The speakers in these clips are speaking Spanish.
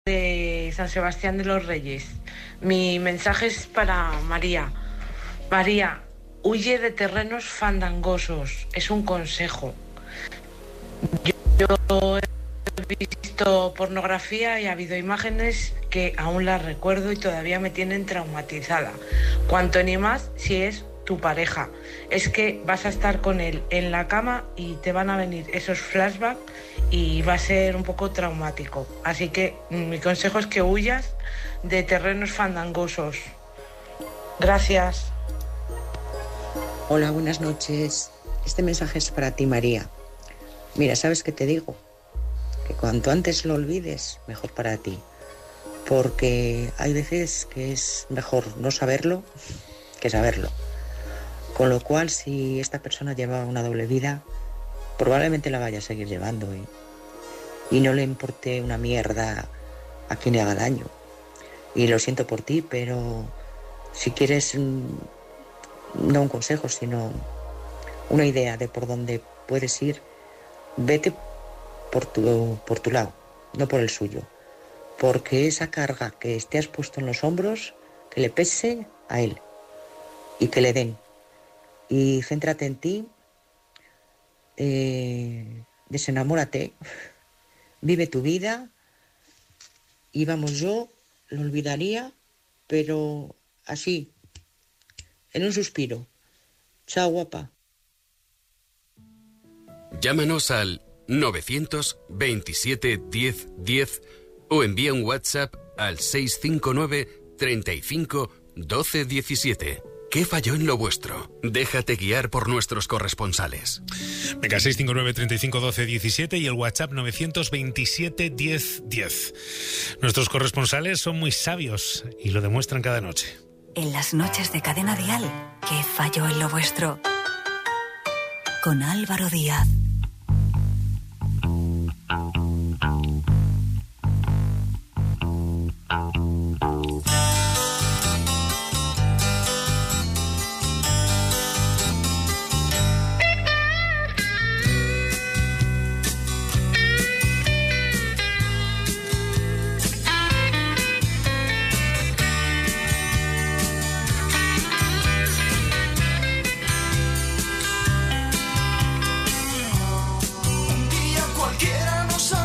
de San Sebastián de los Reyes. Mi mensaje es para María. María, huye de terrenos fandangosos. Es un consejo. Yo he visto pornografía y ha habido imágenes que aún las recuerdo y todavía me tienen traumatizada. Cuanto ni más si es tu pareja. Es que vas a estar con él en la cama y te van a venir esos flashbacks y va a ser un poco traumático. Así que mi consejo es que huyas de terrenos fandangosos. Gracias. Hola, buenas noches. Este mensaje es para ti, María. Mira, ¿sabes qué te digo? Que cuanto antes lo olvides, mejor para ti. Porque hay veces que es mejor no saberlo que saberlo. Con lo cual, si esta persona lleva una doble vida, probablemente la vaya a seguir llevando, ¿eh? Y no le importe una mierda a quien le haga daño. Y lo siento por ti, pero si quieres, no un consejo, sino una idea de por dónde puedes ir, vete por tu lado, no por el suyo. Porque esa carga que te has puesto en los hombros, que le pese a él y que le den. Y céntrate en ti, desenamórate, vive tu vida y vamos, yo lo olvidaría, pero así, en un suspiro. Chao, guapa. Llámanos al 927 10 10 o envía un WhatsApp al 659 35 12 17. ¿Qué falló en lo vuestro? Déjate guiar por nuestros corresponsales. Venga, 659 35 12 17 y el WhatsApp 927 10 10. Nuestros corresponsales son muy sabios y lo demuestran cada noche. En las noches de Cadena Dial, ¿qué falló en lo vuestro? Con Álvaro Díaz. Cualquiera nos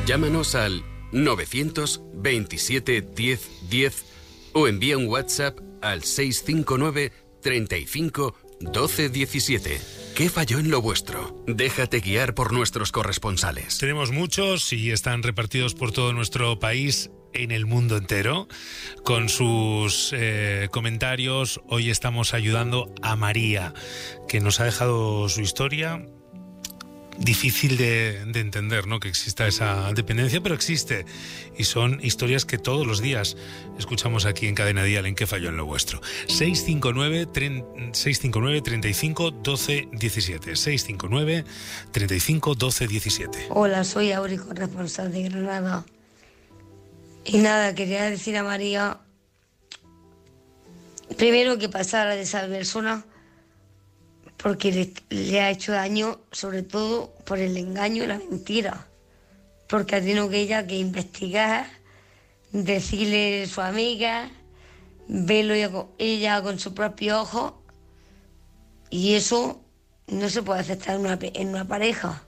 Llámanos al 927 10 10 o envía un WhatsApp al 659 35 12 17. ¿Qué falló en lo vuestro? Déjate guiar por nuestros corresponsales. Tenemos muchos y están repartidos por todo nuestro país, en el mundo entero, con sus comentarios. Hoy estamos ayudando a María, que nos ha dejado su historia. Difícil de entender, ¿no?, que exista esa dependencia, pero existe. Y son historias que todos los días escuchamos aquí en Cadena Dial, en ¿Qué falló en lo vuestro? 659 35 12 17. 659 35 12 17. Hola, soy Auri, corresponsal de Granada. Y nada, quería decir a María, primero, que pasara de esa persona, porque le ha hecho daño, sobre todo por el engaño y la mentira. Porque ha tenido que investigar, decirle a su amiga, verlo ella con sus propios ojos, y eso no se puede aceptar en una pareja.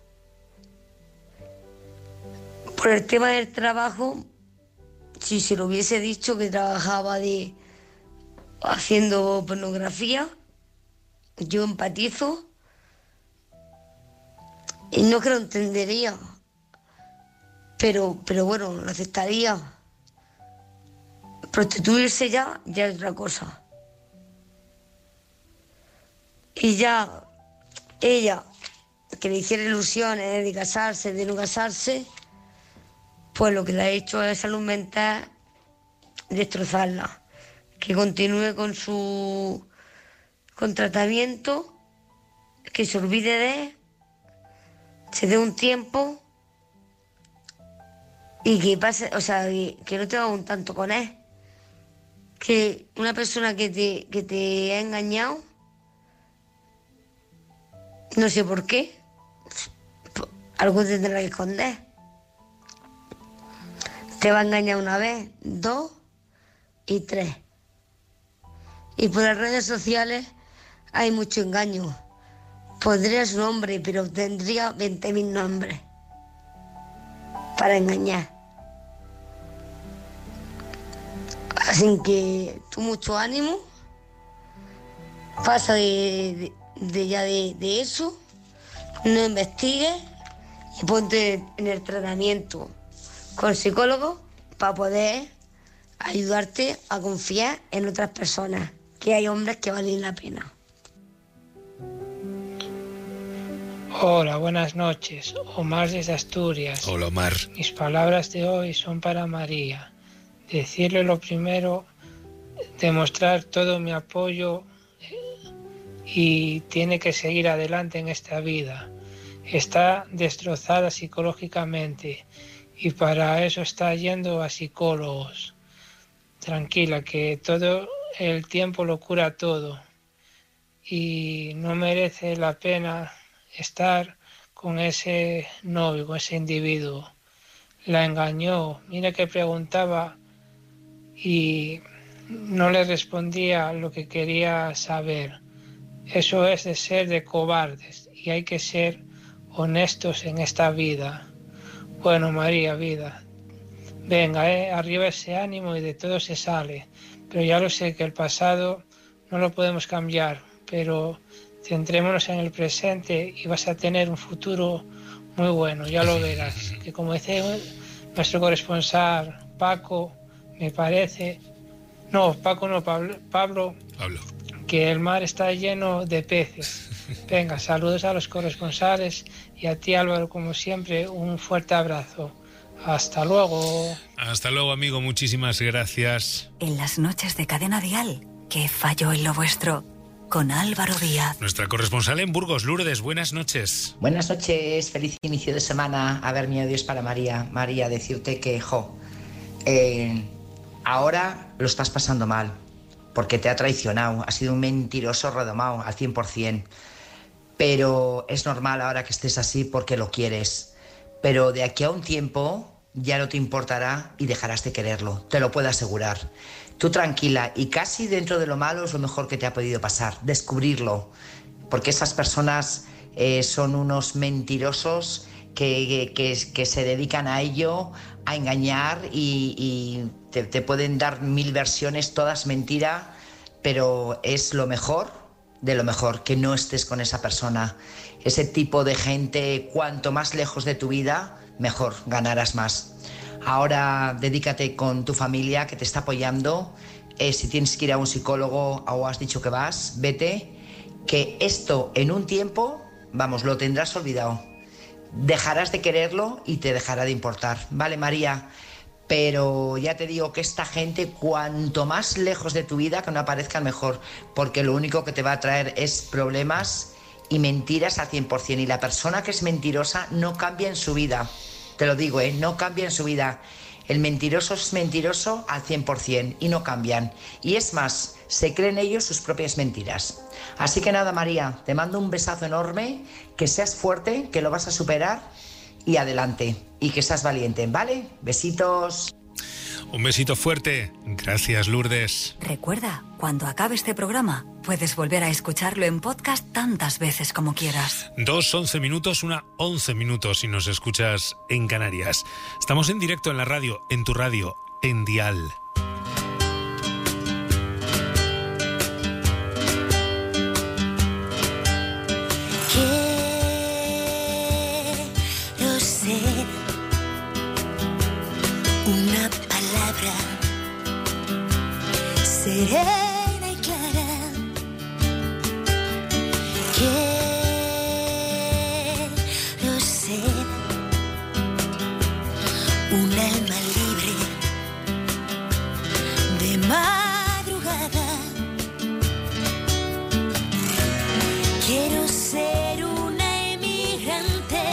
Por el tema del trabajo, si se lo hubiese dicho que trabajaba haciendo pornografía, yo empatizo y no que lo entendería, pero bueno, lo aceptaría. Prostituirse ya es otra cosa. Y ya ella, que le hiciera ilusiones de casarse, de no casarse, pues lo que le ha hecho es salud mental, destrozarla. Que continúe con tratamiento, que se olvide de él, se dé un tiempo y que pase, que no te haga un tanto con él. Que una persona que te ha engañado, no sé por qué, algo tendrá que esconder. Te va a engañar una vez, 2 y 3. Y por las redes sociales hay mucho engaño. Pondría su nombre, pero tendría 20.000 nombres para engañar. Así que tú, mucho ánimo. Pasa de eso, no investigues y ponte en el tratamiento con psicólogo para poder ayudarte a confiar en otras personas, que hay hombres que valen la pena. Hola, buenas noches. Omar desde Asturias. Hola, Omar. Mis palabras de hoy son para María. Decirle lo primero, demostrar todo mi apoyo y tiene que seguir adelante en esta vida. Está destrozada psicológicamente y para eso está yendo a psicólogos. Tranquila, que todo el tiempo lo cura todo y no merece la pena estar con ese novio, con ese individuo. La engañó, mira que preguntaba y no le respondía lo que quería saber. Eso es de cobardes y hay que ser honestos en esta vida. Bueno, María, vida, venga, arriba ese ánimo y de todo se sale. Pero ya lo sé que el pasado no lo podemos cambiar, pero centrémonos en el presente y vas a tener un futuro muy bueno, ya lo verás. Que como dice nuestro corresponsal Paco, me parece... No, Paco no, Pablo, que el mar está lleno de peces. Venga, saludos a los corresponsales y a ti, Álvaro, como siempre, un fuerte abrazo. Hasta luego. Hasta luego, amigo, muchísimas gracias. En las noches de Cadena Dial, ¿Qué falló en lo vuestro? Con Álvaro Díaz. Nuestra corresponsal en Burgos, Lourdes, buenas noches. Buenas noches, feliz inicio de semana. A ver, mi adiós para María. María, decirte que, ahora lo estás pasando mal, porque te ha traicionado, ha sido un mentiroso redomado al 100%. Pero es normal ahora que estés así porque lo quieres. Pero de aquí a un tiempo ya no te importará y dejarás de quererlo, te lo puedo asegurar. Tú tranquila, y casi dentro de lo malo es lo mejor que te ha podido pasar, descubrirlo. Porque esas personas son unos mentirosos que se dedican a ello, a engañar y te pueden dar 1000 versiones, todas mentira, pero es lo mejor de lo mejor, que no estés con esa persona. Ese tipo de gente, cuanto más lejos de tu vida, mejor, ganarás más. Ahora dedícate con tu familia que te está apoyando. Si tienes que ir a un psicólogo o has dicho que vas, vete, que esto en un tiempo, vamos, lo tendrás olvidado. Dejarás de quererlo y te dejará de importar, ¿vale, María? Pero ya te digo que esta gente, cuanto más lejos de tu vida, que no aparezcan, mejor, porque lo único que te va a traer es problemas y mentiras al 100%. Y la persona que es mentirosa no cambia en su vida, te lo digo, no cambia en su vida. El mentiroso es mentiroso al 100% y no cambian. Y es más, se creen ellos sus propias mentiras. Así que nada, María, te mando un besazo enorme, que seas fuerte, que lo vas a superar y adelante. Y que seas valiente, ¿vale? Besitos. Un besito fuerte. Gracias, Lourdes. Recuerda, cuando acabe este programa, puedes volver a escucharlo en podcast tantas veces como quieras. 2:11 minutos, 1:11 minutos si nos escuchas en Canarias. Estamos en directo en la radio, en tu radio, en Dial. Quiero ser una palabra serena y clara. Quiero ser un alma libre de madrugada. Quiero ser una emigrante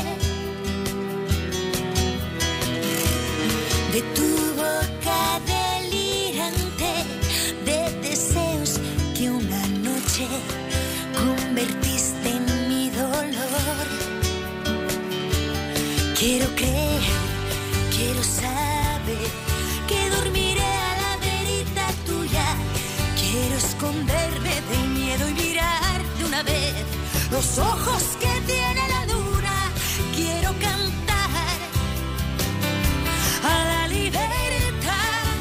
de tu boca delirante, de deseos que una noche convertiste en mi dolor. Quiero creer, quiero saber que dormiré a la verita tuya. Quiero esconderme del miedo y mirar de una vez los ojos que tiene la luna. Quiero cantar a la libertad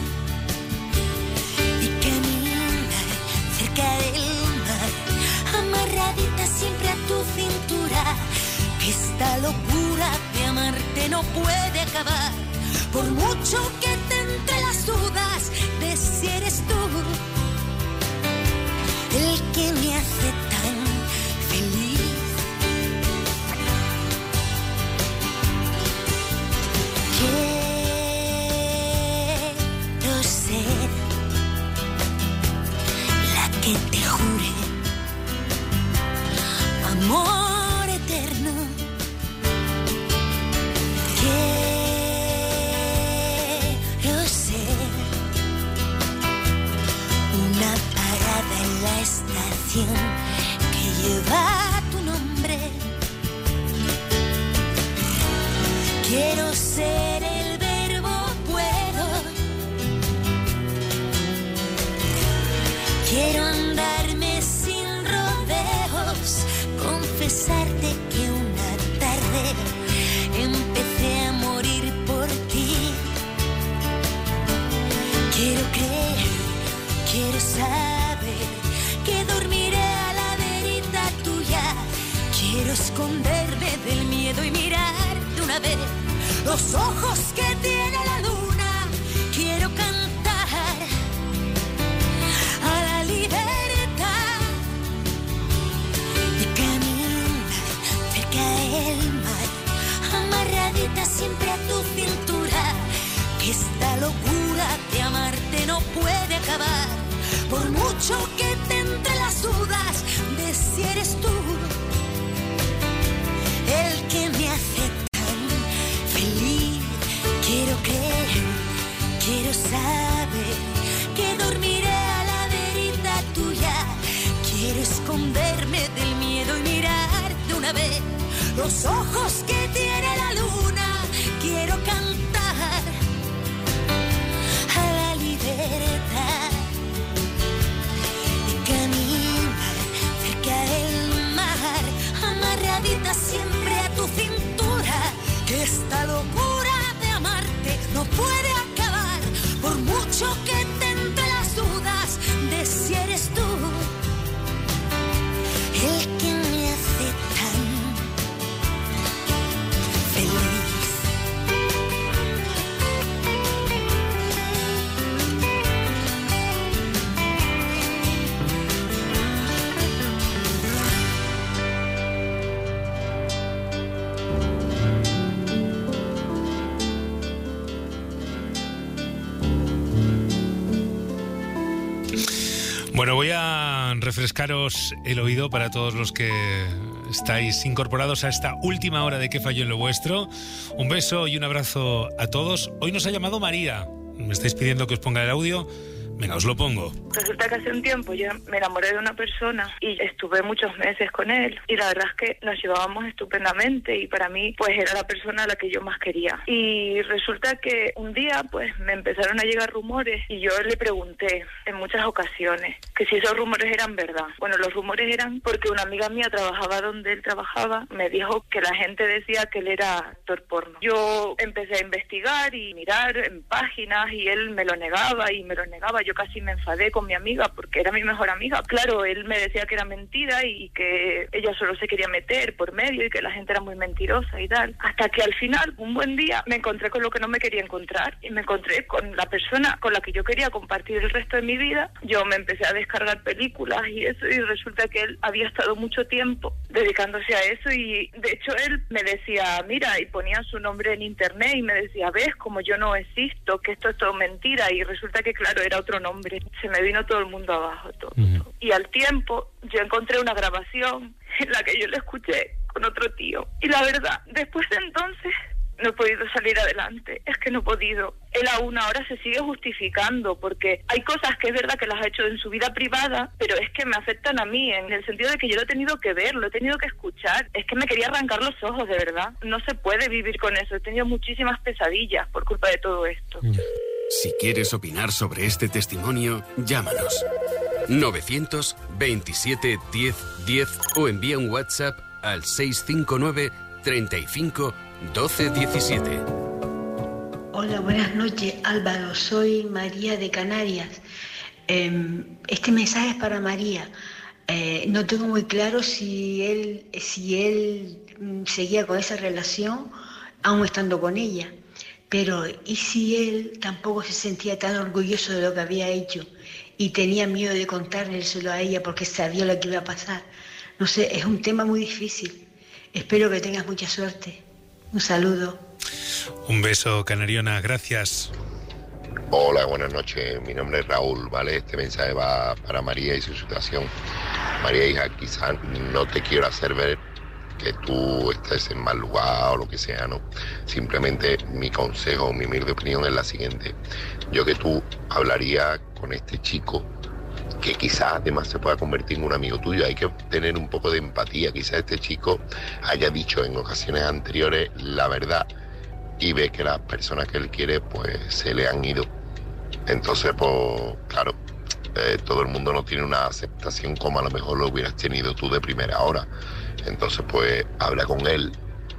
y caminar cerca del mar, amarradita siempre a tu cintura. Que esta locura de amarte no puede acabar, por mucho que te entre las dudas de si eres tú el que me hace tan feliz. Quiero ser la que te jure amor eterno. Quiero ser una parada en la estación que lleva tu nombre. Quiero ser el verbo puedo. Quiero andarme sin rodeos, confesarte que una tarde empecé a morir por ti. Quiero creer, quiero saber que dormiré a la verita tuya. Quiero esconderme del miedo y mirar de una vez los ojos que tiene la luna. Quiero cantar a la libertad y caminar cerca del mar, amarradita siempre a tu cintura. Que esta locura de amarte no puede acabar, por mucho que te entre las dudas de si eres tú el que me hace tan feliz. Quiero creer, quiero saber que dormiré a la verita tuya. Quiero esconderme del miedo y mirar de una vez los ojos que tiene la luna. Quiero cantar a la libertad y caminar cerca del mar, amarradita siempre a tu cintura. Esta locura de amarte no puede acabar, por mucho que te entre las dudas de si eres tú el que me hace tan feliz. Bueno, voy a refrescaros el oído para todos los que estáis incorporados a esta última hora de ¿Qué falló en lo vuestro? Un beso y un abrazo a todos. Hoy nos ha llamado María. Me estáis pidiendo que os ponga el audio. Venga, os lo pongo. Resulta que hace un tiempo yo me enamoré de una persona y estuve muchos meses con él y la verdad es que nos llevábamos estupendamente y para mí pues era la persona a la que yo más quería. Y resulta que un día pues me empezaron a llegar rumores y yo le pregunté en muchas ocasiones que si esos rumores eran verdad. Bueno, los rumores eran porque una amiga mía trabajaba donde él trabajaba, me dijo que la gente decía que él era actor porno. Yo empecé a investigar y mirar en páginas y él me lo negaba y me lo negaba. Yo casi me enfadé con mi amiga porque era mi mejor amiga. Claro, él me decía que era mentira y que ella solo se quería meter por medio y que la gente era muy mentirosa y tal. Hasta que al final, un buen día, me encontré con lo que no me quería encontrar y me encontré con la persona con la que yo quería compartir el resto de mi vida. Yo me empecé a descargar películas y eso y resulta que él había estado mucho tiempo dedicándose a eso y de hecho él me decía, mira, y ponía su nombre en internet y me decía, ves, como yo no existo, que esto es todo mentira y resulta que claro, era otro nombre. Se me vino todo el mundo abajo, todo. Y al tiempo yo encontré una grabación en la que yo le escuché con otro tío. Y la verdad, después de entonces no he podido salir adelante. Es que no he podido. Él aún ahora se sigue justificando porque hay cosas que es verdad que las ha hecho en su vida privada, pero es que me afectan a mí en el sentido de que yo lo he tenido que ver, lo he tenido que escuchar. Es que me quería arrancar los ojos, de verdad. No se puede vivir con eso. He tenido muchísimas pesadillas por culpa de todo esto. Si quieres opinar sobre este testimonio, llámanos. 927 10 10 o envía un WhatsApp al 659 35 12 17. Hola, buenas noches, Álvaro. Soy María de Canarias. Este mensaje es para María. No tengo muy claro si él seguía con esa relación, aún estando con ella. Pero, ¿y si él tampoco se sentía tan orgulloso de lo que había hecho y tenía miedo de contárselo a ella porque sabía lo que iba a pasar? No sé, es un tema muy difícil. Espero que tengas mucha suerte. Un saludo. Un beso, Canariona, gracias. Hola, buenas noches. Mi nombre es Raúl, ¿vale? Este mensaje va para María y su situación. María, hija, quizás no te quiero hacer ver que tú estés en mal lugar o lo que sea, ¿no? Simplemente mi consejo, mi humilde opinión es la siguiente. Yo que tú hablaría con este chico que quizás además se pueda convertir en un amigo tuyo. Hay que tener un poco de empatía. Quizás este chico haya dicho en ocasiones anteriores la verdad y ve que las personas que él quiere pues se le han ido. Entonces, pues claro, todo el mundo no tiene una aceptación como a lo mejor lo hubieras tenido tú de primera hora. Entonces pues habla con él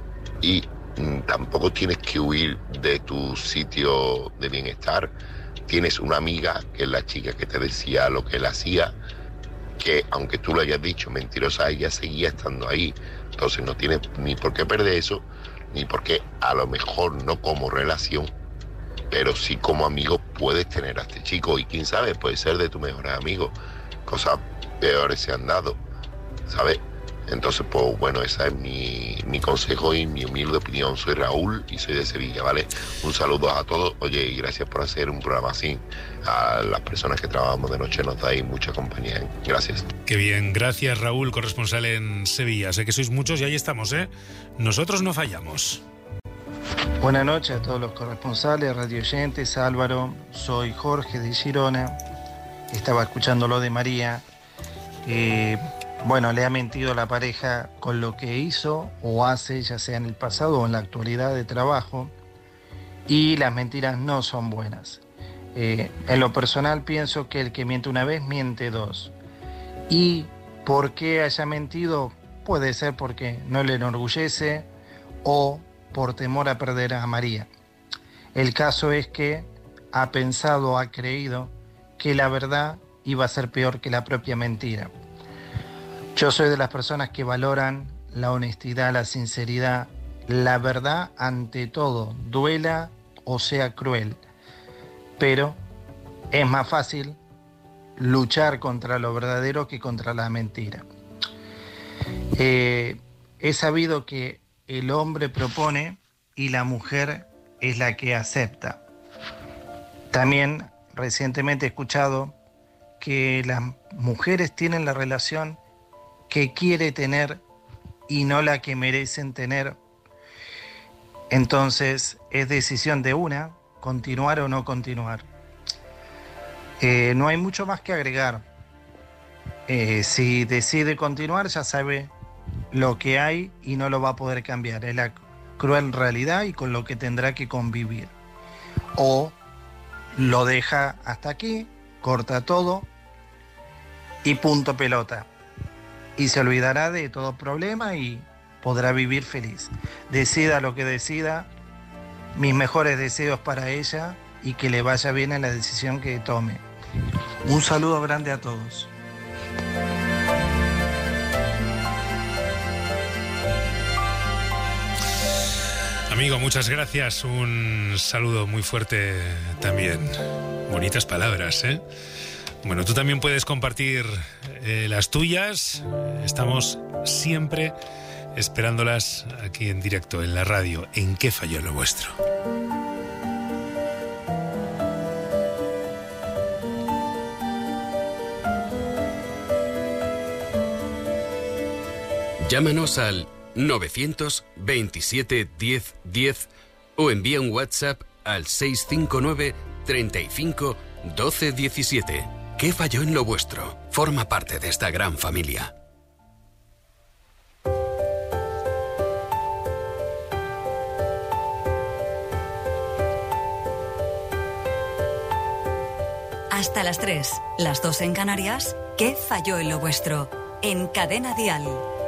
y tampoco tienes que huir de tu sitio de bienestar. Tienes una amiga que es la chica que te decía lo que él hacía, que aunque tú lo hayas dicho mentirosa, ella seguía estando ahí. Entonces no tienes ni por qué perder eso, ni por qué a lo mejor no como relación, pero sí como amigo puedes tener a este chico y quién sabe, puede ser de tu mejor amigo. Cosas peores se han dado, ¿sabes? Entonces, pues bueno, ese es mi consejo y mi humilde opinión. Soy Raúl y soy de Sevilla, ¿vale? Un saludo a todos. Oye, y gracias por hacer un programa así. A las personas que trabajamos de noche nos dais mucha compañía. Gracias. Qué bien, gracias Raúl, corresponsal en Sevilla. Sé que sois muchos y ahí estamos, ¿eh? Nosotros no fallamos. Buenas noches a todos los corresponsales, radioyentes, Álvaro. Soy Jorge de Girona. Estaba escuchando lo de María. Bueno, le ha mentido la pareja con lo que hizo o hace, ya sea en el pasado o en la actualidad de trabajo, y las mentiras no son buenas. En lo personal pienso que el que miente una vez, miente dos. Y por qué haya mentido, puede ser porque no le enorgullece o por temor a perder a María. El caso es que ha pensado, ha creído que la verdad iba a ser peor que la propia mentira. Yo soy de las personas que valoran la honestidad, la sinceridad, la verdad ante todo, duela o sea cruel. Pero es más fácil luchar contra lo verdadero que contra la mentira. He sabido que el hombre propone y la mujer es la que acepta. También recientemente he escuchado que las mujeres tienen la relación que quiere tener y no la que merecen tener. Entonces es decisión de una, continuar o no continuar. No hay mucho más que agregar. Si decide continuar, ya sabe lo que hay y no lo va a poder cambiar. Es la cruel realidad y con lo que tendrá que convivir. O lo deja hasta aquí, corta todo y punto pelota. Y se olvidará de todo problema y podrá vivir feliz. Decida lo que decida, mis mejores deseos para ella y que le vaya bien en la decisión que tome. Un saludo grande a todos. Amigo, muchas gracias. Un saludo muy fuerte también. Bonitas palabras, ¿eh? Bueno, tú también puedes compartir las tuyas. Estamos siempre esperándolas aquí en directo, en la radio. ¿En qué falló lo vuestro? Llámanos al 927 10 10 o envía un WhatsApp al 659 35 12 17. ¿Qué falló en lo vuestro? Forma parte de esta gran familia. Hasta las 3, las 2 en Canarias. ¿Qué falló en lo vuestro? En Cadena Dial.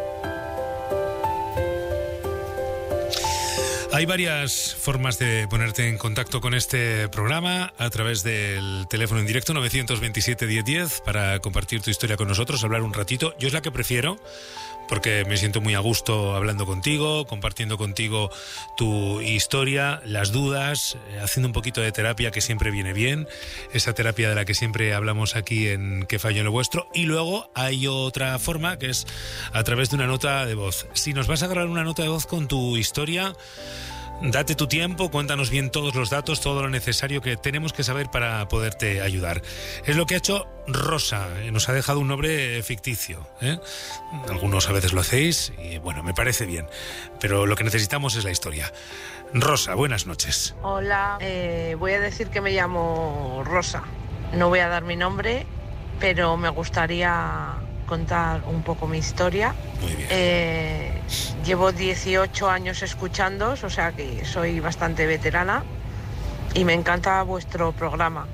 Hay varias formas de ponerte en contacto con este programa a través del teléfono en directo 927 1010 para compartir tu historia con nosotros, hablar un ratito. Yo es la que prefiero porque me siento muy a gusto hablando contigo, compartiendo contigo tu historia, las dudas, haciendo un poquito de terapia que siempre viene bien, esa terapia de la que siempre hablamos aquí en ¿Qué falló en lo vuestro? Y luego hay otra forma que es a través de una nota de voz. Si nos vas a grabar una nota de voz con tu historia, date tu tiempo, cuéntanos bien todos los datos, todo lo necesario que tenemos que saber para poderte ayudar. Es lo que ha hecho Rosa, nos ha dejado un nombre ficticio, ¿eh? Algunos a veces lo hacéis y bueno, me parece bien, pero lo que necesitamos es la historia. Rosa, buenas noches. Hola, voy a decir que me llamo Rosa. No voy a dar mi nombre, pero me gustaría contar un poco mi historia. Muy bien. Llevo 18 años escuchándoos, o sea que soy bastante veterana y me encanta vuestro programa.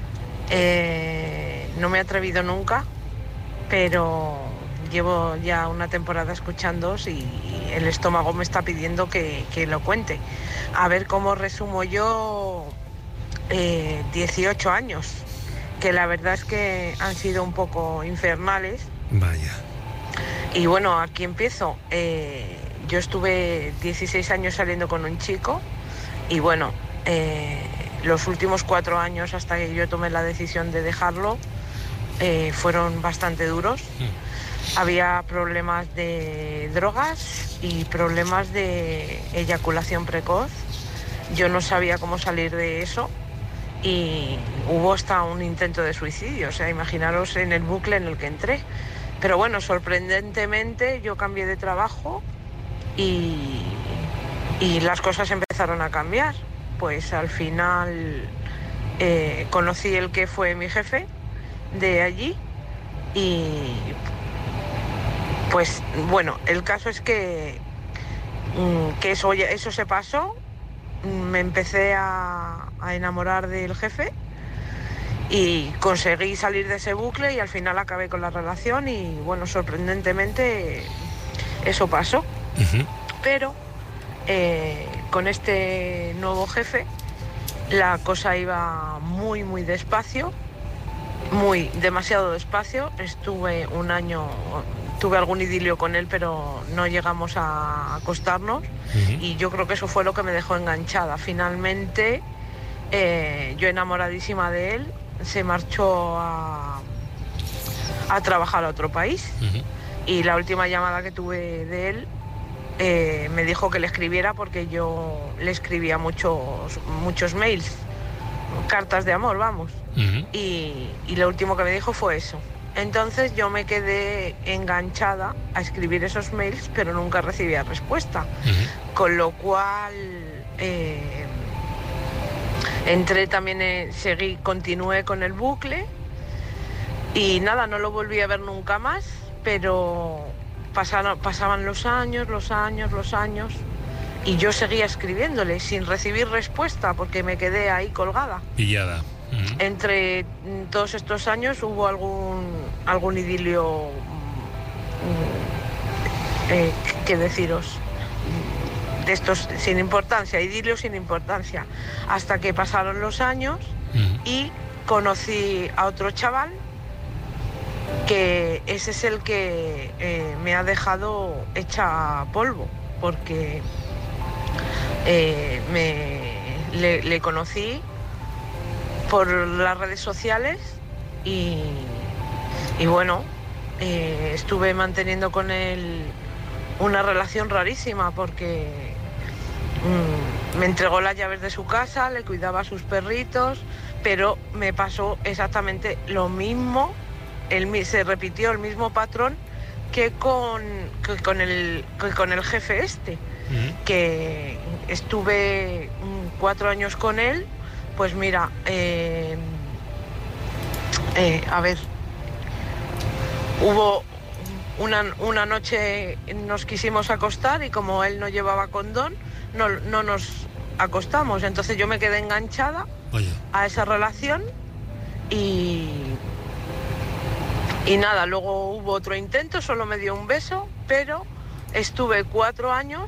No me he atrevido nunca, pero llevo ya una temporada escuchándoos y el estómago me está pidiendo que lo cuente. A ver cómo resumo yo 18 años, que la verdad es que han sido un poco infernales. Vaya. Y bueno, aquí empiezo. Yo estuve 16 años saliendo con un chico y bueno, los últimos 4 años hasta que yo tomé la decisión de dejarlo fueron bastante duros. Había problemas de drogas y problemas de eyaculación precoz. Yo no sabía cómo salir de eso y hubo hasta un intento de suicidio, o sea, imaginaros en el bucle en el que entré. Pero bueno, sorprendentemente yo cambié de trabajo y las cosas empezaron a cambiar. Pues al final conocí el que fue mi jefe de allí y pues bueno, el caso es que eso se pasó. Me empecé a enamorar del jefe y conseguí salir de ese bucle y al final acabé con la relación y bueno, sorprendentemente eso pasó. Uh-huh. Pero con este nuevo jefe la cosa iba muy, muy despacio, demasiado despacio. Estuve un año, tuve algún idilio con él, pero no llegamos a acostarnos. Y yo creo que eso fue lo que me dejó enganchada. Finalmente, yo enamoradísima de él, se marchó a trabajar a otro país. Y la última llamada que tuve de él, me dijo que le escribiera porque yo le escribía muchos mails, cartas de amor, vamos. Y lo último que me dijo fue eso. Entonces yo me quedé enganchada a escribir esos mails, pero nunca recibía respuesta. Con lo cual entré también, continué con el bucle y nada, no lo volví a ver nunca más, pero pasaban los años y yo seguía escribiéndole sin recibir respuesta porque me quedé ahí colgada. Pillada. Entre todos estos años hubo algún idilio, que deciros, de estos sin importancia, idilio sin importancia, hasta que pasaron los años y conocí a otro chaval, que ese es el que me ha dejado hecha polvo, porque le conocí por las redes sociales y bueno, estuve manteniendo con él una relación rarísima porque me entregó las llaves de su casa, le cuidaba a sus perritos, pero me pasó exactamente lo mismo, se repitió el mismo patrón que con el jefe este, que estuve 4 años con él. Pues mira, a ver, hubo una noche nos quisimos acostar y como él no llevaba condón, no nos acostamos. Entonces yo me quedé enganchada a esa relación y nada, luego hubo otro intento, solo me dio un beso, pero estuve 4 años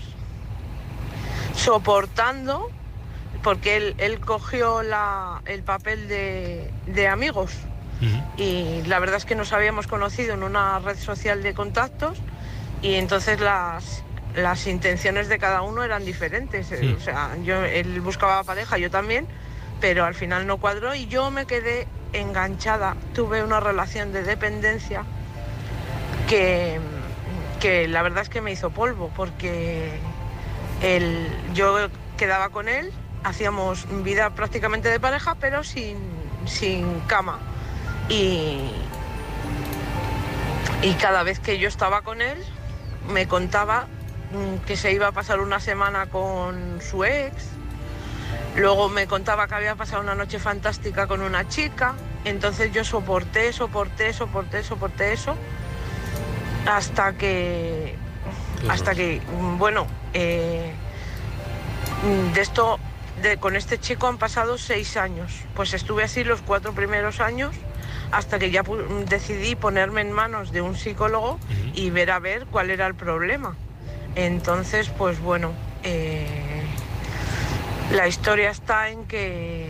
soportando, porque él cogió el papel de amigos. Y la verdad es que nos habíamos conocido en una red social de contactos y entonces las intenciones de cada uno eran diferentes. O sea, él buscaba pareja, yo también, pero al final no cuadró y yo me quedé enganchada. Tuve una relación de dependencia que la verdad es que me hizo polvo, porque yo quedaba con él, hacíamos vida prácticamente de pareja, pero sin cama. Y cada vez que yo estaba con él, me contaba que se iba a pasar una semana con su ex, luego me contaba que había pasado una noche fantástica con una chica. Entonces yo soporté eso, hasta que bueno, con este chico han pasado 6 años. Pues estuve así los 4 primeros años hasta que ya decidí ponerme en manos de un psicólogo y ver cuál era el problema. Entonces, pues bueno, la historia está en que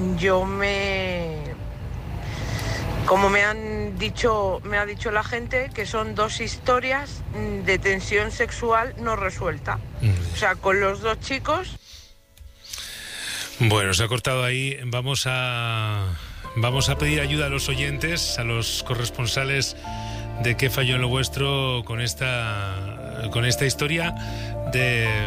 como me ha dicho la gente, que son 2 historias de tensión sexual no resuelta. O sea, con los 2 chicos. Bueno, se ha cortado ahí. Vamos a pedir ayuda a los oyentes, a los corresponsales de Qué falló en lo vuestro con esta historia de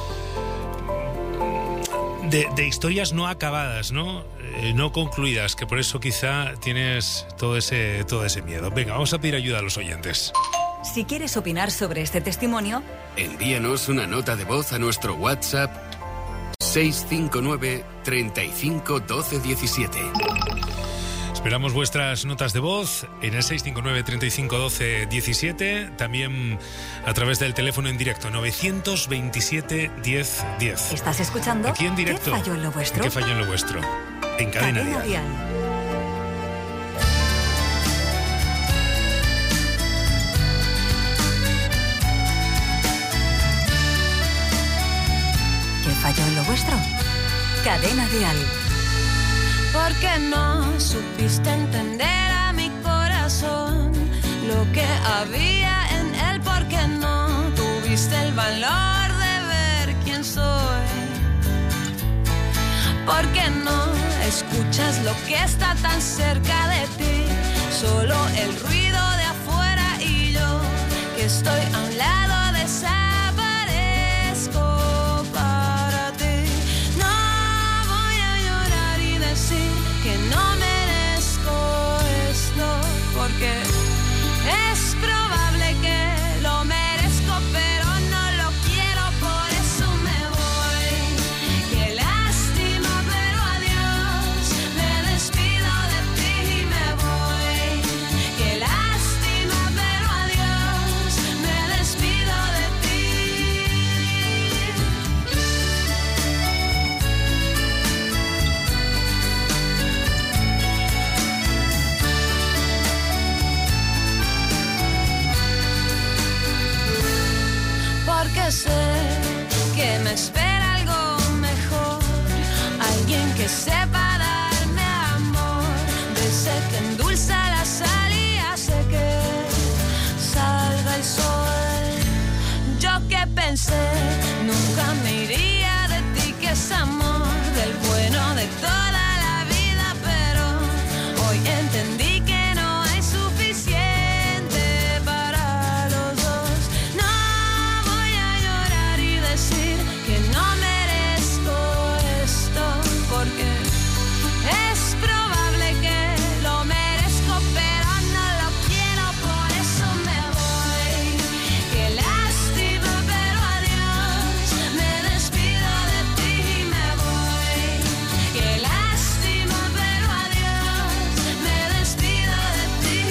historias no acabadas, ¿no? No concluidas, que por eso quizá tienes todo ese miedo. Venga, vamos a pedir ayuda a los oyentes. Si quieres opinar sobre este testimonio, envíanos una nota de voz a nuestro WhatsApp 659 35 12 17. Esperamos vuestras notas de voz en el 659 35 12 17, también a través del teléfono en directo 927 10 10. ¿Estás escuchando? Aquí en directo. ¿Qué falló en lo vuestro? ¿Qué falló en lo vuestro? En Cadena Dial. ¿Qué falló en lo vuestro? Cadena Dial. Porque no supiste entender a mi corazón lo que había en él, porque no tuviste el valor de ver quién soy, porque no escuchas lo que está tan cerca de ti, solo el ruido de afuera y yo que estoy a un lado desaparezco para ti. No voy a llorar y decir que no merezco esto, porque es probable que lo merezco, pero no lo quiero, por eso me voy. Qué lástima, pero adiós, me despido de ti y me voy. Qué lástima, pero adiós, me despido de ti. Porque sé que me espera algo mejor, alguien que sepa darme amor, de ese que endulza la sal y hace que salga el sol. Yo que pensé nunca me iría de ti, que es amor del bueno de toda la vida, pero hoy entendí que no hay suficiente para los dos. No voy a llorar y decir que no merezco esto, porque es probable que lo merezco, pero no lo quiero, por eso me voy. Qué lástima, pero adiós, me despido de ti y me voy. Qué lástima, pero adiós, me despido de ti.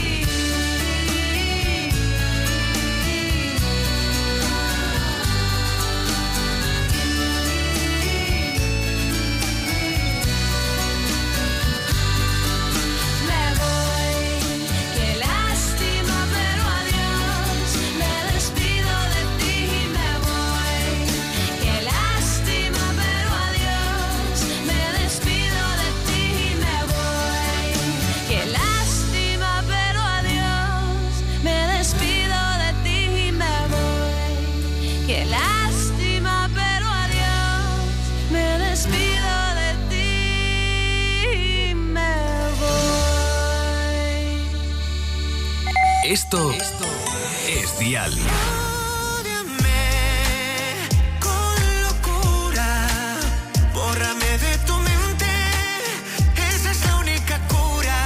Me voy, qué lástima, pero adiós, me despido de ti y me voy. Qué lástima, pero adiós, me despido de ti y me voy. Qué lástima, pero adiós, me despido de ti y me voy. Qué lástima, pero adiós, me despido de ti y me voy. Esto es Dial. Con locura, bórrame de tu mente, esa es la única cura.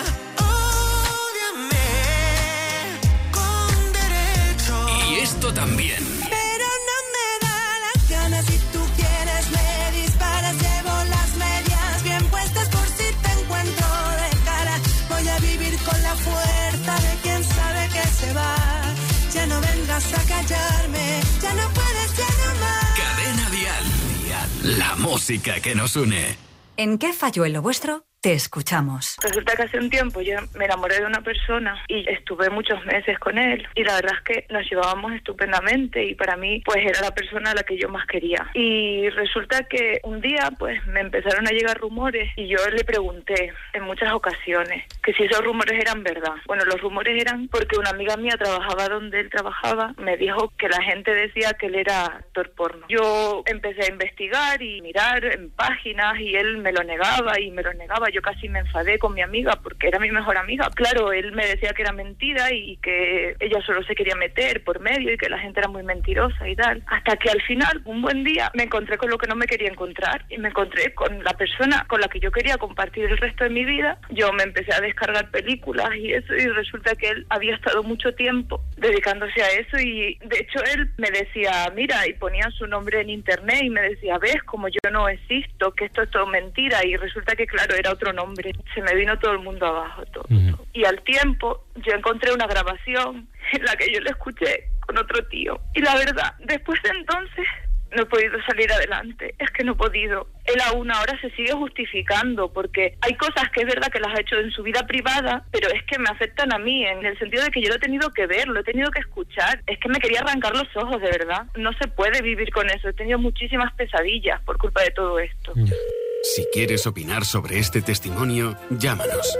Ódiame con derecho. Y esto también. Pero no me da la gana, si tú quieres me disparas, llevo las medias bien puestas por si te encuentro de cara. Voy a vivir con la fuerza de quien sabe que se va. Ya no vengas a callarme, ya no puedes, ya no más. Cadena Dial. La música que nos une. ¿En qué falló en lo vuestro? Te escuchamos. Resulta que hace un tiempo yo me enamoré de una persona y estuve muchos meses con él, y la verdad es que nos llevábamos estupendamente y para mí pues era la persona a la que yo más quería. Y resulta que un día pues me empezaron a llegar rumores y yo le pregunté en muchas ocasiones que si esos rumores eran verdad. Bueno, los rumores eran porque una amiga mía trabajaba donde él trabajaba, me dijo que la gente decía que él era actor porno. Yo empecé a investigar y mirar en páginas y él me lo negaba y me lo negaba. Yo casi me enfadé con mi amiga porque era mi mejor amiga. Claro, él me decía que era mentira y que ella solo se quería meter por medio y que la gente era muy mentirosa y tal. Hasta que al final, un buen día, me encontré con lo que no me quería encontrar y me encontré con la persona con la que yo quería compartir el resto de mi vida. Yo me empecé a descargar películas y eso, y resulta que él había estado mucho tiempo dedicándose a eso, y de hecho él me decía, mira, y ponía su nombre en internet y me decía, ves, como yo no existo, que esto es todo mentira, y resulta que claro, era otro nombre. Se me vino todo el mundo abajo, todo. Y al tiempo yo encontré una grabación en la que yo le escuché con otro tío, y la verdad, después de entonces no he podido salir adelante, es que no he podido. Él aún ahora se sigue justificando, porque hay cosas que es verdad que las ha hecho en su vida privada, pero es que me afectan a mí, en el sentido de que yo lo he tenido que ver, lo he tenido que escuchar. Es que me quería arrancar los ojos, de verdad. No se puede vivir con eso. He tenido muchísimas pesadillas por culpa de todo esto. Si quieres opinar sobre este testimonio, llámanos.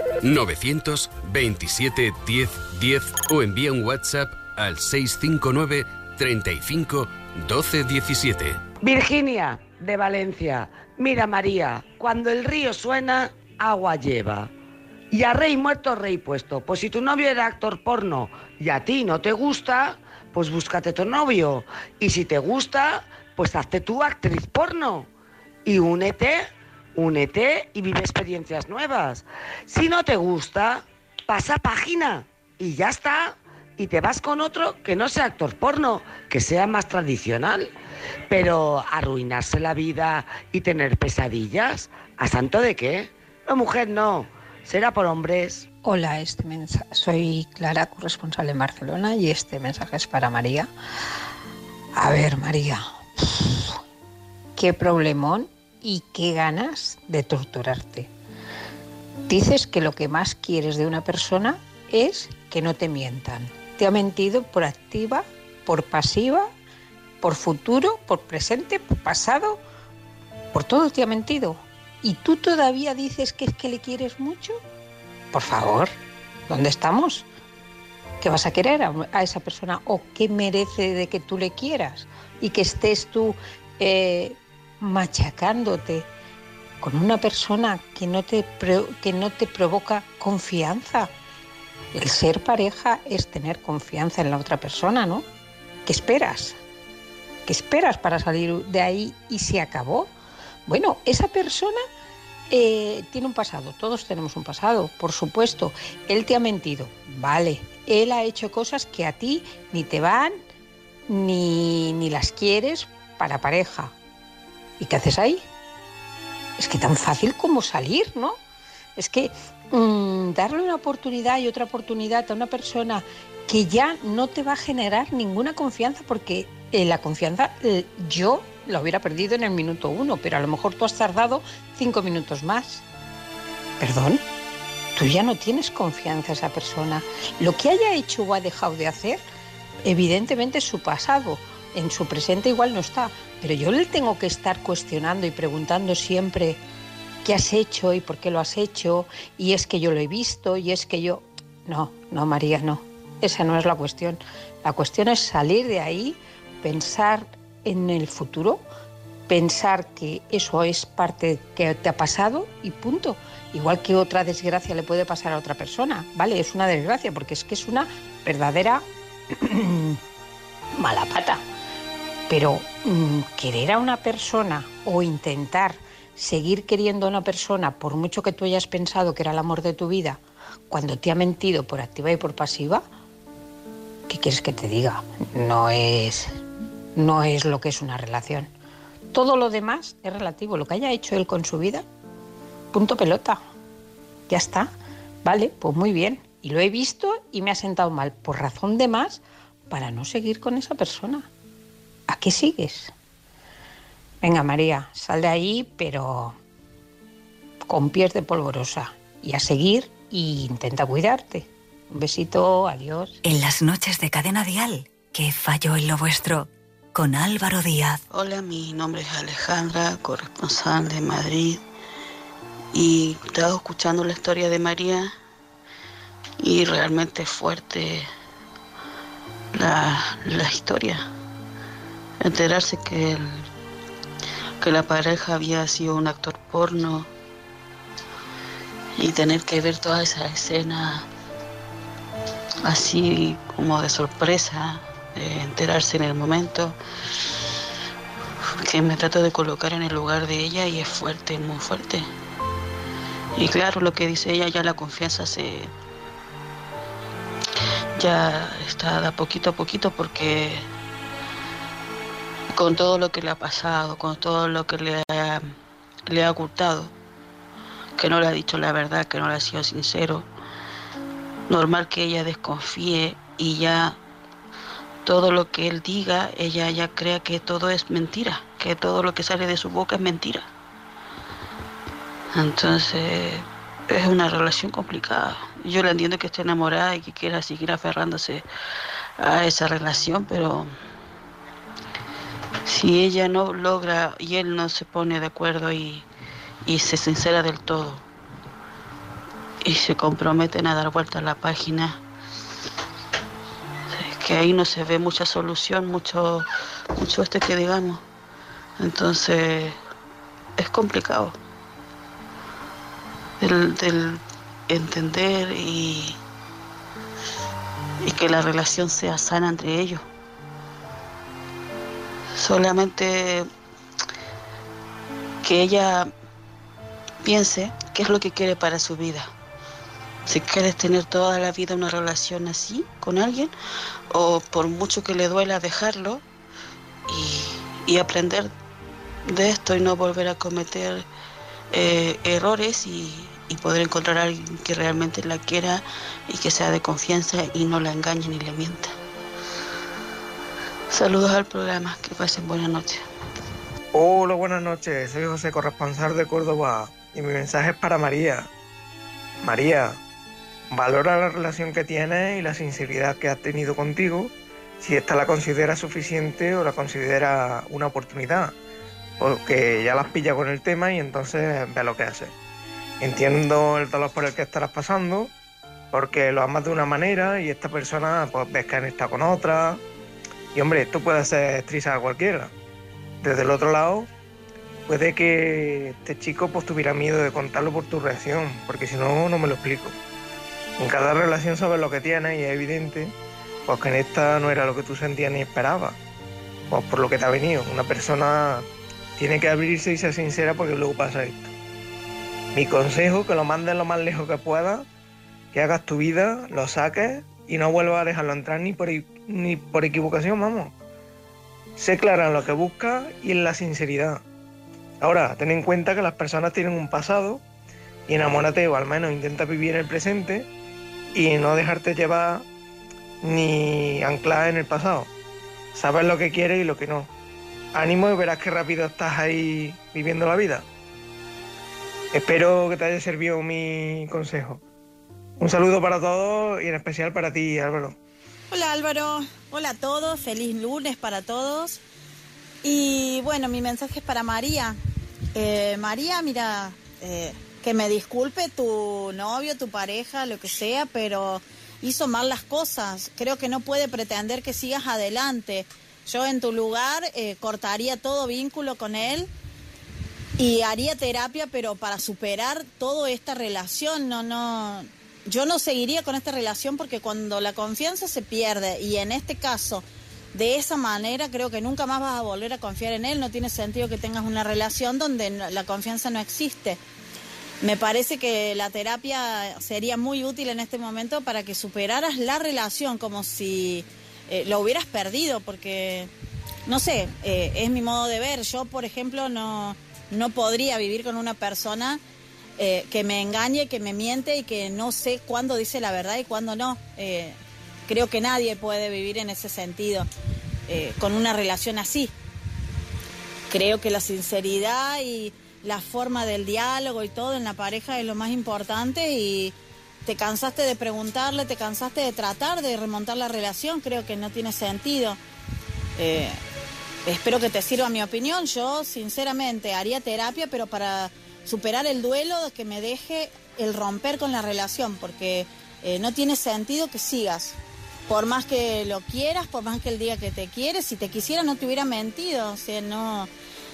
927 10 10 o envía un WhatsApp al 659 35 12 17. Virginia, de Valencia. Mira, María, cuando el río suena, agua lleva. Y a rey muerto, rey puesto. Pues si tu novio era actor porno y a ti no te gusta, pues búscate tu novio. Y si te gusta, pues hazte tú actriz porno. Y únete y vive experiencias nuevas. Si no te gusta, pasa página y ya está. Y te vas con otro que no sea actor porno, que sea más tradicional. Pero arruinarse la vida y tener pesadillas, ¿a santo de qué? No, mujer, no. Será por hombres. Hola, soy Clara, corresponsal en Barcelona, y este mensaje es para María. A ver, María, qué problemón y qué ganas de torturarte. Dices que lo que más quieres de una persona es que no te mientan. Te ha mentido por activa, por pasiva, por futuro, por presente, por pasado, por todo te ha mentido. ¿Y tú todavía dices que es que le quieres mucho? Por favor, ¿dónde estamos? ¿Qué vas a querer a esa persona? ¿O qué merece de que tú le quieras? Y que estés tú machacándote con una persona que no te provoca confianza. El ser pareja es tener confianza en la otra persona, ¿no? ¿Qué esperas? ¿Qué esperas para salir de ahí y se acabó? Bueno, esa persona tiene un pasado, todos tenemos un pasado, por supuesto. Él te ha mentido, vale. Él ha hecho cosas que a ti ni te van ni las quieres para pareja. ¿Y qué haces ahí? Es que tan fácil como salir, ¿no? Es que darle una oportunidad y otra oportunidad a una persona que ya no te va a generar ninguna confianza, porque la confianza yo la hubiera perdido en el minuto 1, pero a lo mejor tú has tardado 5 minutos más. Perdón, tú ya no tienes confianza en esa persona. Lo que haya hecho o ha dejado de hacer, evidentemente es su pasado. En su presente igual no está, pero yo le tengo que estar cuestionando y preguntando siempre qué has hecho y por qué lo has hecho, y es que yo lo he visto, y es que yo... No, María, no. Esa no es la cuestión. La cuestión es salir de ahí, pensar en el futuro, pensar que eso es parte que te ha pasado y punto. Igual que otra desgracia le puede pasar a otra persona, ¿vale? Es una desgracia porque es que es una verdadera mala pata. Pero querer a una persona o intentar seguir queriendo a una persona, por mucho que tú hayas pensado que era el amor de tu vida, cuando te ha mentido por activa y por pasiva, ¿qué quieres que te diga? No es lo que es una relación. Todo lo demás es relativo. Lo que haya hecho él con su vida, punto pelota. Ya está. Vale, pues muy bien. Y lo he visto y me ha sentado mal. Por razón de más, para no seguir con esa persona. ¿A qué sigues? Venga, María, sal de ahí, pero con pies de polvorosa. Y a seguir e intenta cuidarte. Un besito, adiós. En las noches de Cadena Dial, ¿qué falló en lo vuestro? Con Álvaro Díaz. Hola, mi nombre es Alejandra, corresponsal de Madrid. Y he estado escuchando la historia de María y realmente es fuerte la historia. Enterarse que la pareja había sido un actor porno y tener que ver toda esa escena así como de sorpresa, de enterarse en el momento, que me trato de colocar en el lugar de ella y es fuerte, muy fuerte. Y claro, lo que dice ella, ya la confianza ya está de poquito a poquito, porque con todo lo que le ha pasado, con todo lo que le ha ocultado, que no le ha dicho la verdad, que no le ha sido sincero, normal que ella desconfíe y ya todo lo que él diga, ella ya crea que todo es mentira, que todo lo que sale de su boca es mentira. Entonces, es una relación complicada. Yo la entiendo que esté enamorada y que quiera seguir aferrándose a esa relación, pero si ella no logra y él no se pone de acuerdo y se sincera del todo y se comprometen a dar vuelta a la página, es que ahí no se ve mucha solución, mucho que digamos. Entonces es complicado del entender y que la relación sea sana entre ellos. Solamente que ella piense qué es lo que quiere para su vida. Si quieres tener toda la vida una relación así con alguien, o por mucho que le duela dejarlo y aprender de esto y no volver a cometer errores y poder encontrar a alguien que realmente la quiera y que sea de confianza y no la engañe ni le mienta. Saludos al programa, que pasen buenas noches. Hola, buenas noches, soy José, corresponsal de Córdoba, y mi mensaje es para María. María, valora la relación que tienes y la sinceridad que has tenido contigo, si esta la considera suficiente o la considera una oportunidad, porque ya las pilla con el tema y entonces ve lo que hace. Entiendo el dolor por el que estarás pasando, porque lo amas de una manera y esta persona pues ves que está con otra, y hombre, esto puede hacer estrizar a cualquiera. Desde el otro lado, puede que este chico pues tuviera miedo de contarlo por tu reacción, porque si no, no me lo explico. En cada relación sabes lo que tienes y es evidente pues que en esta no era lo que tú sentías ni esperabas, pues por lo que te ha venido. Una persona tiene que abrirse y ser sincera, porque luego pasa esto. Mi consejo, que lo mandes lo más lejos que puedas, que hagas tu vida, lo saques y no vuelvas a dejarlo entrar ni por equivocación, vamos. Sé clara en lo que buscas y en la sinceridad. Ahora, ten en cuenta que las personas tienen un pasado y enamórate, o al menos intenta vivir en el presente y no dejarte llevar ni anclar en el pasado. Sabes lo que quieres y lo que no. Ánimo y verás qué rápido estás ahí viviendo la vida. Espero que te haya servido mi consejo. Un saludo para todos y en especial para ti, Álvaro. Hola Álvaro, hola a todos, feliz lunes para todos. Y bueno, mi mensaje es para María. María, mira, que me disculpe tu novio, tu pareja, lo que sea, pero hizo mal las cosas. Creo que no puede pretender que sigas adelante. Yo en tu lugar cortaría todo vínculo con él y haría terapia, pero para superar toda esta relación. Yo no seguiría con esta relación, porque cuando la confianza se pierde, y en este caso de esa manera, creo que nunca más vas a volver a confiar en él. No tiene sentido que tengas una relación donde la confianza no existe. Me parece que la terapia sería muy útil en este momento para que superaras la relación, como si lo hubieras perdido, porque, no sé, es mi modo de ver. Yo, por ejemplo, no podría vivir con una persona que me engañe, que me miente y que no sé cuándo dice la verdad y cuándo no. Creo que nadie puede vivir en ese sentido, con una relación así. Creo que la sinceridad y la forma del diálogo y todo en la pareja es lo más importante, y te cansaste de preguntarle, te cansaste de tratar de remontar la relación. Creo que no tiene sentido. Espero que te sirva mi opinión. Yo, sinceramente, haría terapia, pero para superar el duelo que me deje el romper con la relación, porque no tiene sentido que sigas. Por más que lo quieras, por más que él diga que te quiere, si te quisiera no te hubiera mentido, o sea, no...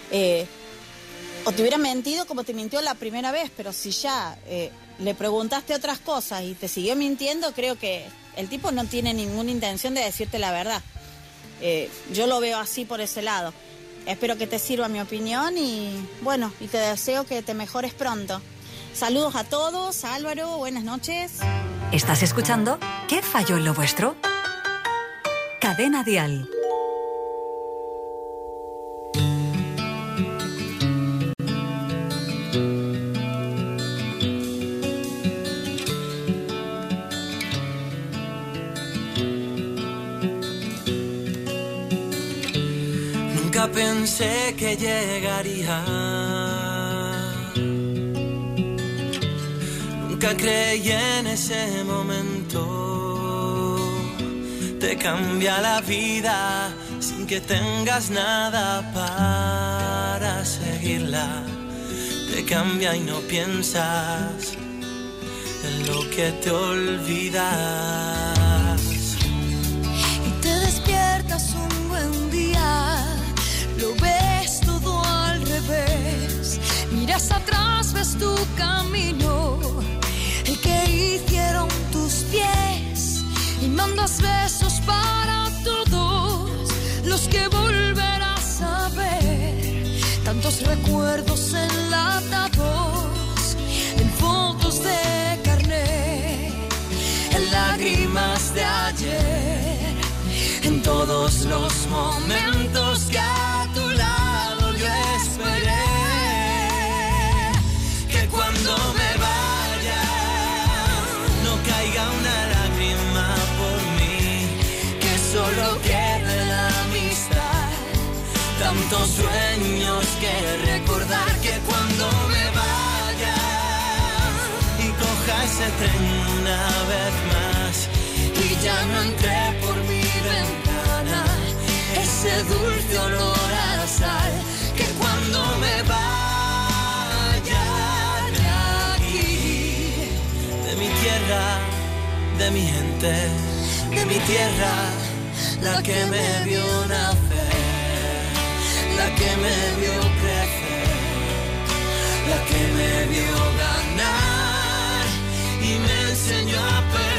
o te hubiera mentido como te mintió la primera vez, pero si ya le preguntaste otras cosas y te siguió mintiendo, creo que el tipo no tiene ninguna intención de decirte la verdad. Yo lo veo así por ese lado. Espero que te sirva mi opinión y bueno, y te deseo que te mejores pronto. Saludos a todos, Álvaro, buenas noches. ¿Estás escuchando ¿Qué falló en lo vuestro? Cadena Dial. pensé que llegaría. Nunca creí en ese momento. Te cambia la vida sin que tengas nada para seguirla. Te cambia y no piensas en lo que te olvidas. Y te despiertas un buen día, lo ves todo al revés. Miras atrás, ves tu camino, el que hicieron tus pies. Y mandas besos para todos los que volverás a ver. Tantos recuerdos enlatados en fotos de carnet, en lágrimas de ayer, en todos los momentos que a tu lado yo esperé. Que cuando me vaya no caiga una lágrima por mí, que solo quede la amistad, tantos sueños que recordar. Que cuando me vaya y coja ese tren una vez más y ya no entré por mi ventana, ese dulce olor a sal. Que cuando me vaya de aquí, de mi tierra, de mi gente, de mi tierra, la que me vio nacer, la que me vio crecer, la que me vio ganar y me enseñó a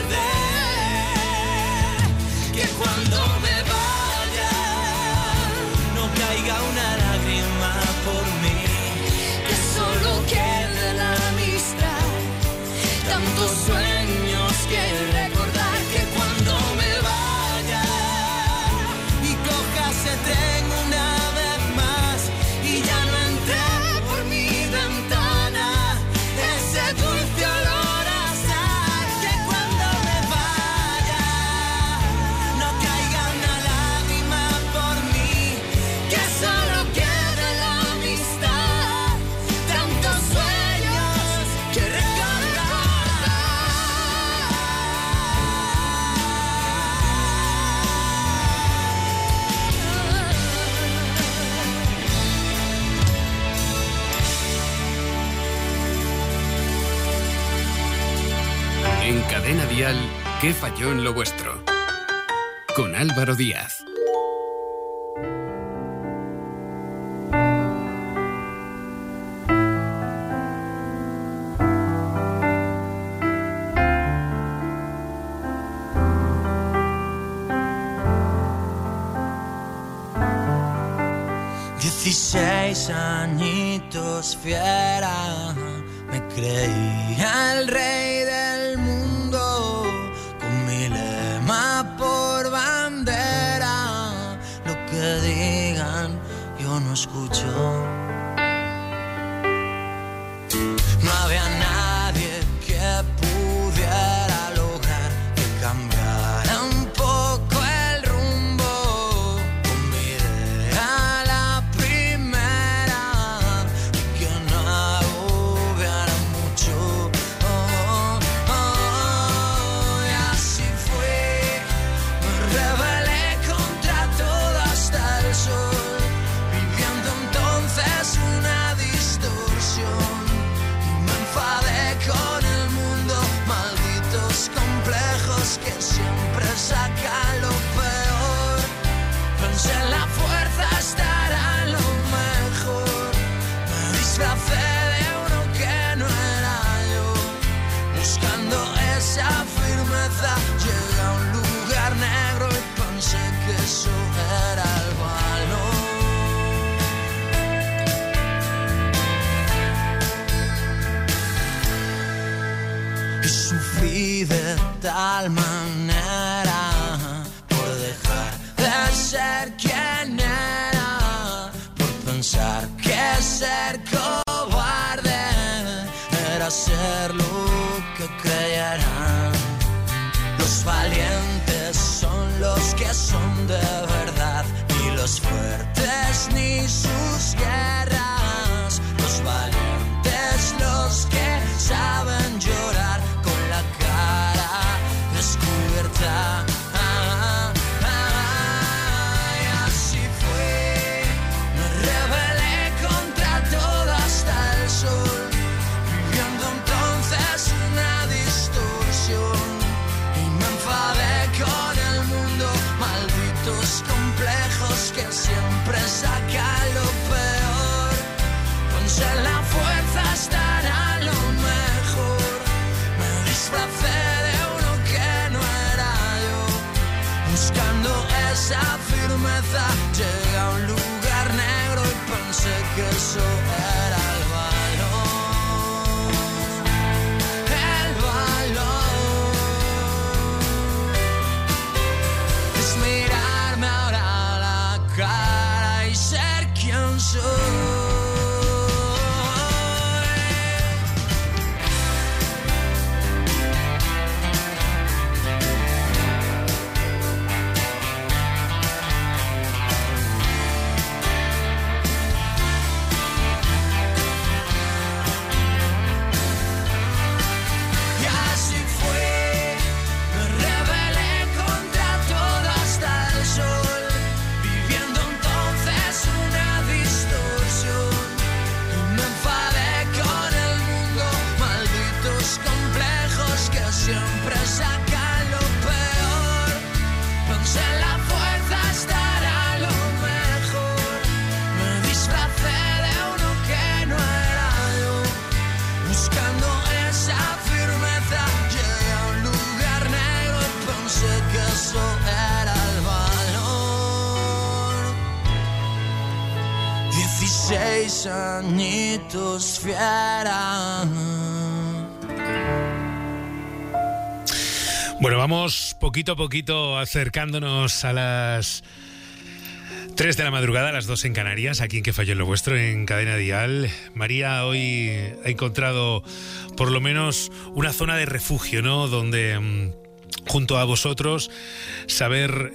perder. Que cuando me vaya no caiga una lágrima por mí, que solo quede la amistad, tantos sueños que recordar. Que cuando me vaya y coja ese tren una vez más y ya no entré por mi ventana, ese dulce olor a sal. Que cuando me vaya no caiga una lágrima por mí, que solo quede la amistad, tantos sueños que En Cadena Dial, ¿qué falló en lo vuestro? Con Álvaro Díaz. Añitos fiera, me creía el rey del mundo, con mi lema por bandera. Lo que digan yo no escucho. No había nadie que pudiera lograr que cambiara un poco el rumbo, con mi idea la primera, y que no agobiara mucho. Y así fue, me rebelé contra todo hasta el sol, viviendo entonces una distorsión. Me enfadé con el mundo, malditos complejos que siempre sacan lo peor. Pensé en la fuerza, estará en lo mejor. Me disfracé de uno que no era yo, buscando esa firmeza. Llegué a un lugar negro y pensé que eso era el valor. Y sufrí de tal manera por dejar de ser quien era, por pensar que ser cobarde era ser lo que creyeran. Los valientes son los que son de verdad y los fuertes reyes ni sus guerras, los valientes, los que saben llorar con la cara descubierta. Y así fue, me rebelé contra todo hasta el sol, viviendo entonces una distorsión, y me enfadé con el mundo, malditos complejos que siempre sacan lo peor. Pensé en la fuerza estará lo mejor, me disfracé de uno que no era yo, buscando esa firmeza. Llegué a un lugar negro y pensé que eso era el valor, el valor. Es mirarme ahora a la cara y ser quien soy. Y así fue, me rebelé contra todo hasta el sol, viviendo entonces una distorsión, y me enfadé con el mundo, malditos complejos que siempre sacan lo peor. Pensé en la fuerza estará lo mejor, me disfracé de uno que no era yo, buscando esa firmeza. Llegué a un lugar negro y pensé que eso era el valor. 16 añitos fiera. Bueno, vamos poquito a poquito acercándonos a las 3 de la madrugada, a las 2 en Canarias, aquí en Que Falló en lo Vuestro, en Cadena Dial. María hoy ha encontrado por lo menos una zona de refugio, ¿no? Donde junto a vosotros saber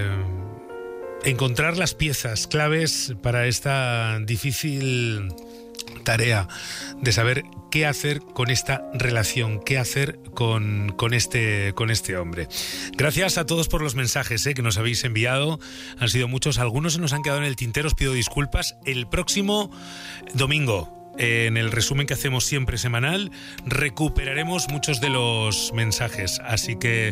encontrar las piezas claves para esta difícil tarea de saber qué hacer con esta relación, qué hacer con este hombre. Gracias a todos por los mensajes que nos habéis enviado. Han sido muchos, algunos se nos han quedado en el tintero, os pido disculpas. El próximo domingo, en el resumen que hacemos siempre semanal, recuperaremos muchos de los mensajes, así que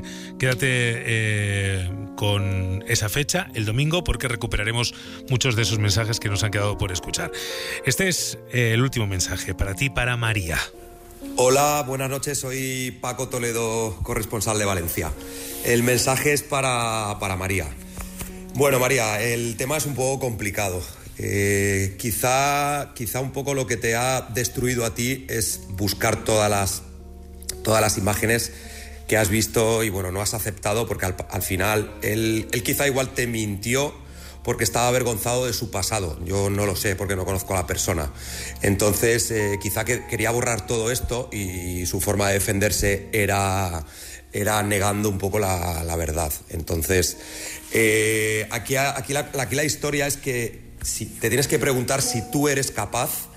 quédate con esa fecha, el domingo, porque recuperaremos muchos de esos mensajes que nos han quedado por escuchar. Este es el último mensaje para ti, para María. Hola, buenas noches, soy Paco Toledo, corresponsal de Valencia. El mensaje es para María. Bueno, María, el tema es un poco complicado. Quizá un poco lo que te ha destruido a ti es buscar todas las imágenes que has visto y bueno, no has aceptado, porque al final él quizá igual te mintió porque estaba avergonzado de su pasado. Yo no lo sé porque no conozco a la persona. Entonces quizá que quería borrar todo esto y su forma de defenderse era negando un poco la verdad. Entonces aquí la historia es que si te tienes que preguntar si tú eres capaz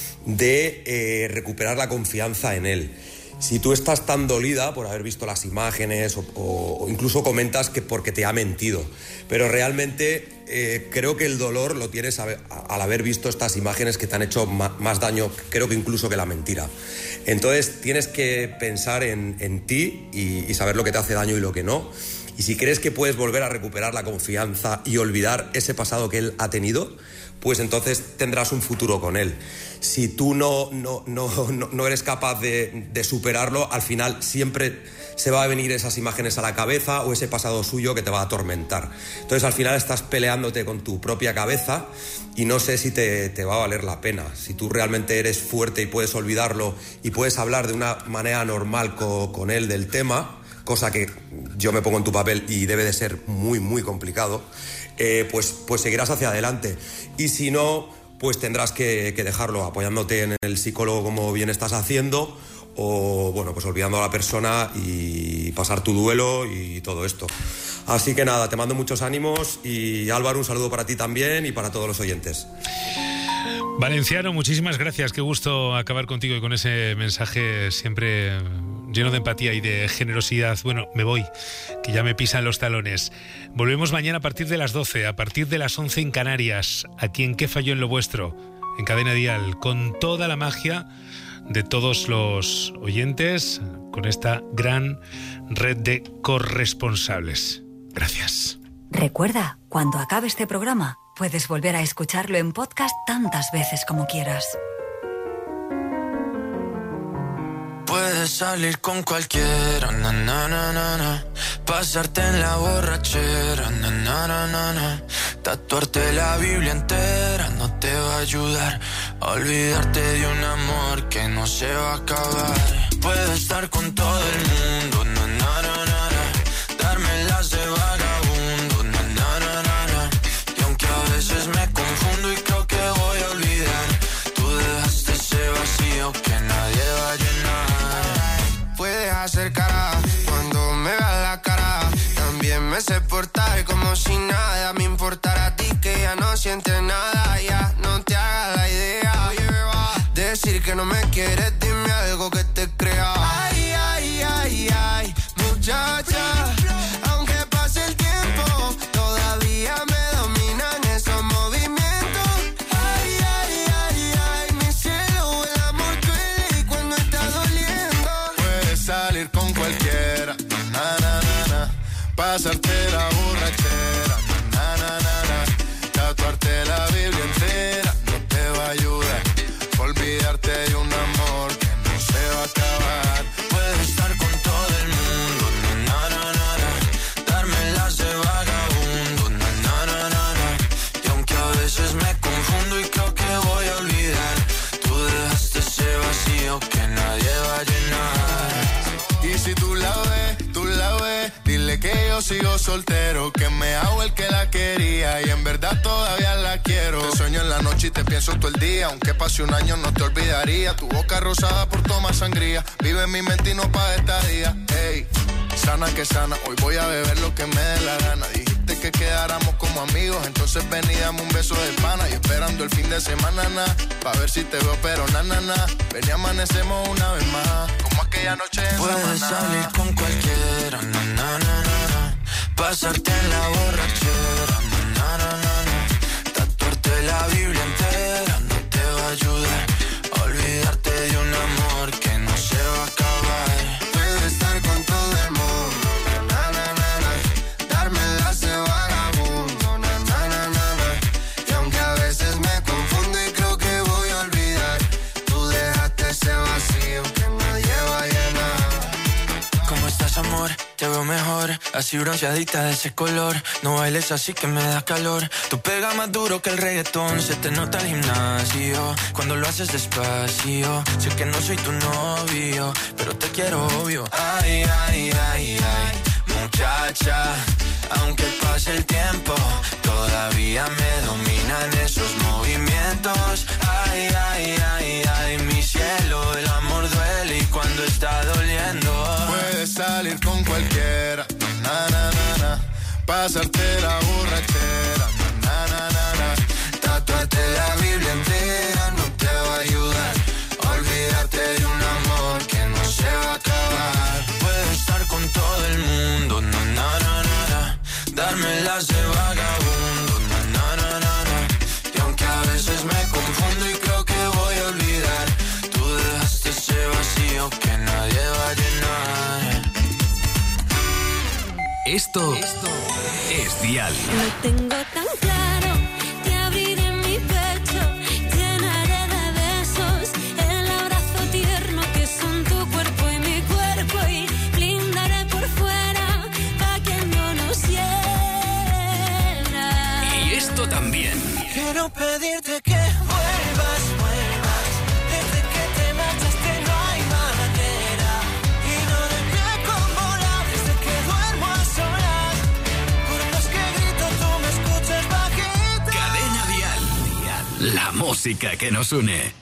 de recuperar la confianza en él. Si tú estás tan dolida por haber visto las imágenes o incluso comentas que porque te ha mentido, pero realmente creo que el dolor lo tienes al haber visto estas imágenes que te han hecho más daño, creo que incluso que la mentira. Entonces tienes que pensar en ti y saber lo que te hace daño y lo que no. Y si crees que puedes volver a recuperar la confianza y olvidar ese pasado que él ha tenido, pues entonces tendrás un futuro con él. Si tú no eres capaz de superarlo, al final siempre se va a venir esas imágenes a la cabeza o ese pasado suyo que te va a atormentar. Entonces al final estás peleándote con tu propia cabeza y no sé si te va a valer la pena. Si tú realmente eres fuerte y puedes olvidarlo y puedes hablar de una manera normal con él del tema, cosa que yo me pongo en tu papel y debe de ser muy, muy complicado, pues seguirás hacia adelante. Y si no, pues tendrás que dejarlo apoyándote en el psicólogo como bien estás haciendo o bueno, pues olvidando a la persona y pasar tu duelo y todo esto. Así que nada, te mando muchos ánimos y Álvaro, un saludo para ti también y para todos los oyentes. Valenciano, muchísimas gracias, qué gusto acabar contigo y con ese mensaje siempre lleno de empatía y de generosidad. Bueno, me voy, que ya me pisan los talones. Volvemos mañana a partir de las 12, a partir de las 11 en Canarias, aquí en ¿Qué falló en lo vuestro?, en Cadena Dial, con toda la magia de todos los oyentes, con esta gran red de corresponsables. Gracias. Recuerda, cuando acabe este programa, puedes volver a escucharlo en podcast tantas veces como quieras. Puedes salir con cualquiera, na, na, na, na, na. Pasarte en la borrachera, na, na, na, na, na. Tatuarte la Biblia entera no te va a ayudar a olvidarte de un amor que no se va a acabar. Puedes estar con todo el mundo, na, na, na, na, na. Darme las de vagabundo, na, na, na, na, na. Y aunque a veces me confundo y creo que voy a olvidar, tú dejaste ese vacío que nadie va a llenar. Puedes hacer cara cuando me veas la cara. También me sé portar como si nada me importara a ti, que ya no sientes nada. Ya no te hagas la idea. Decir que no me quieres, dime algo que te crea. Ay, ay, ay, ay, muchacha. Aunque pase el tiempo, todavía me dominan esos movimientos. Ay, ay, ay, ay, mi cielo, el amor duele y cuando está doliendo. Puedes salir con cualquiera, na, na, na, na. Pasarte la borrachera, na, na, na, na. Tatuarte la Biblia entera no te va a ayudar. Olvidarte de un amor que no se va a acabar. Puedes estar con todo el mundo, na, na, na, na. Darme las de vagabundo, na, na, na, na, na. Y aunque a veces me confundo y creo que voy a olvidar, tú dejaste ese vacío que nadie va a llenar. Y si tú la ves, dile que yo sigo soltero, que me hago el que la quería y en verdad todavía la quiero. Te sueño en la noche y te pienso todo el día, aunque pase un año no te olvidaría. Tu boca rosada por tomar sangría, vive en mi mente y no pa' estadía. Ey, sana que sana, hoy voy a beber lo que me dé la gana. Dijiste que quedáramos como amigos, entonces ven y dame un beso de pana. Y esperando el fin de semana, na, pa' ver si te veo, pero na, na, na. Ven y amanecemos una vez más, como aquella noche en Puedes Samaná. salir con cualquiera, na, na, na, na, na. Pasarte en la borrachera, na, na, na, na. Tatuarte la Biblia entera no te va a ayudar a olvidarte de un amor que no se va a acabar. Puedes estar con todo el mundo, na, na, na, na. Darme las de vagabundo, na, na, na, na, na. Y aunque a veces me confundo y creo que voy a olvidar, tú dejaste ese vacío que nadie va a llenar. ¿Cómo estás, amor? Te veo mejor, así bronceadita de ese color. No bailes así que me da calor. Tú pegas más duro que el reggaetón, se te nota el gimnasio cuando lo haces despacio. Sé que no soy tu novio, pero te quiero obvio. Ay, ay, ay, ay, muchacha. Aunque pase el tiempo, todavía me dominan esos movimientos. Ay, ay, ay, ay, mi cielo, el amor duele y cuando está doliendo. Puedes salir con cualquiera, na, na, na, na. Pasarte la borrachera, na, na, na, na. Tatuarte la Biblia entera no te va a ayudar a olvidarte de un amor que no se va a acabar. Puedes estar con todo el mundo, na, na, na, na, na. Darme las de vagabundo, na, na, na, na, na. Y aunque a veces me confundo y creo que voy a olvidar, tú dejaste ese vacío que nadie va a llenar. Esto es Dial. Lo tengo tan claro, te abriré mi pecho, llenaré de besos el abrazo tierno que son tu cuerpo y mi cuerpo y blindaré por fuera pa' que no nos hiera. Y esto también. Quiero pedirte que vuelvas, vuelvas. Desde que te marchaste no hay manera. Y no de pie como la desde que duermo a solas. Por más que grito tú me escuchas bajito. Cadena Dial. La música que nos une.